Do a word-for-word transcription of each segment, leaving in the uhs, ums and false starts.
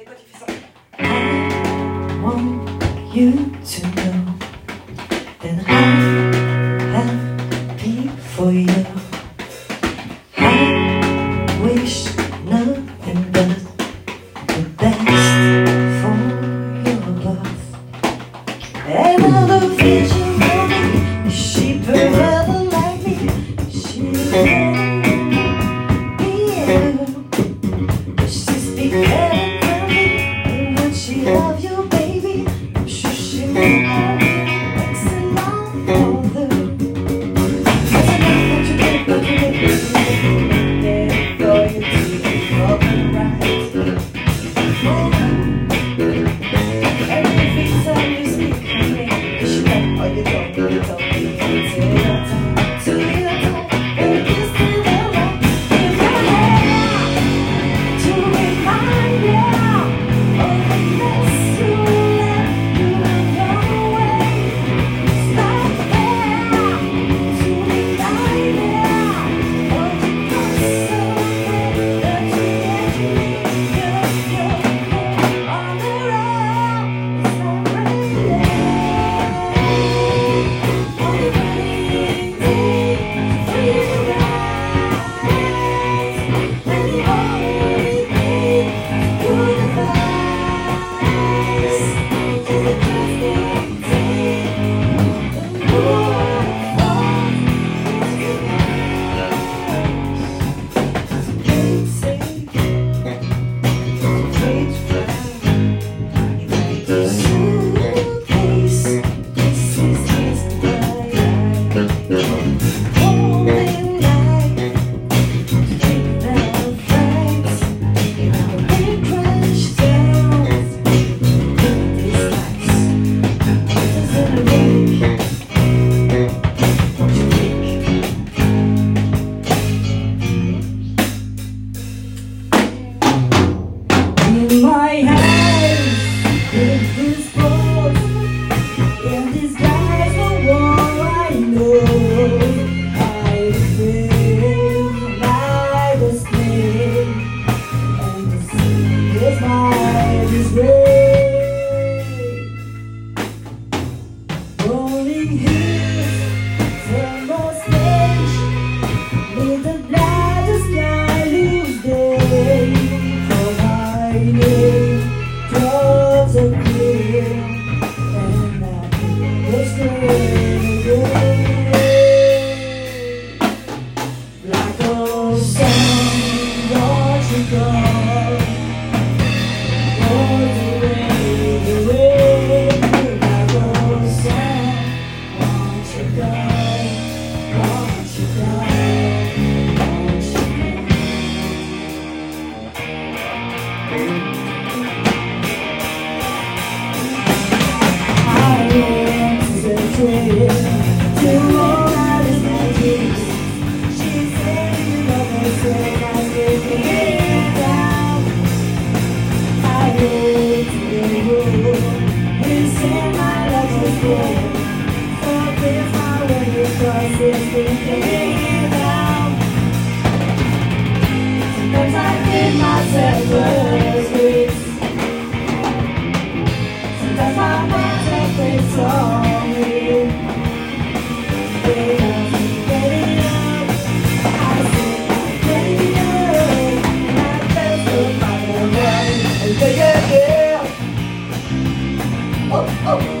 C'est toi qui fais ça. I want you to know that I'm happy for you. I wish nothing but the best for your love. And I love vision for me. Is she forever like me? Is she yeah. Does she speak better than me? And would she love you, baby? I'm sure she would. Excellent mother. Cause I know that you get what you get. There for you to walk right. Every time you speak her name, cause you know all you don't, you don't need to say your time, to your time, and kiss to the right, in your hair, to remind you of the mess you left you away. Stop there, to remind you of the person that you get me, you, you, on the road, it's not ready. On the running day, for you to rise, and the only thing you devise is the drastic thing, the more I fall into the Can't say, can't fly. You make a suitcase, this is his life. Holding light to take down flights, and I will crash down with these lights. Is it a break? Won't you think? In my eyes, with this boat, and these guys are all I know. I live by the snake, and the sea is my disgrace. Rolling hills from the stage, with the blackest sky lose day. For my name draws a clear, and I was straight away. Like a song, watch it go. Goes away, away. Like a song, watch it go. Watch it go, watch it go. I want to say to all that is magic. She said you love her, said I gave it down. I wrote to the road, and said my love was good. So this my way because it's been taken down. Sometimes I give myself a squeeze. Sometimes my mind just plays on me. They don't get it up. I said I'm getting up, and I felt so far away. Yeah, yeah, yeah. Oh, oh.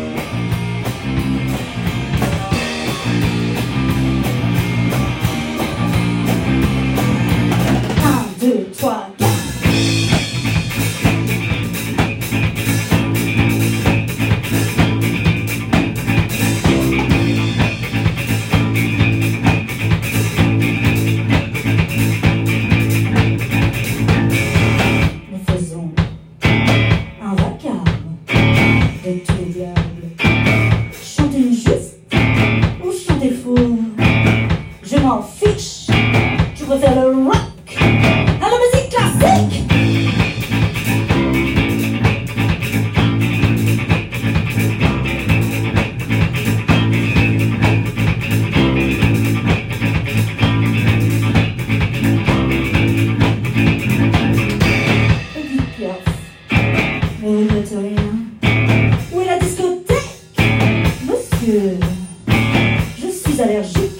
Un, deux, trois, quatre. Nous faisons un vacarme de tout bien. suis allergique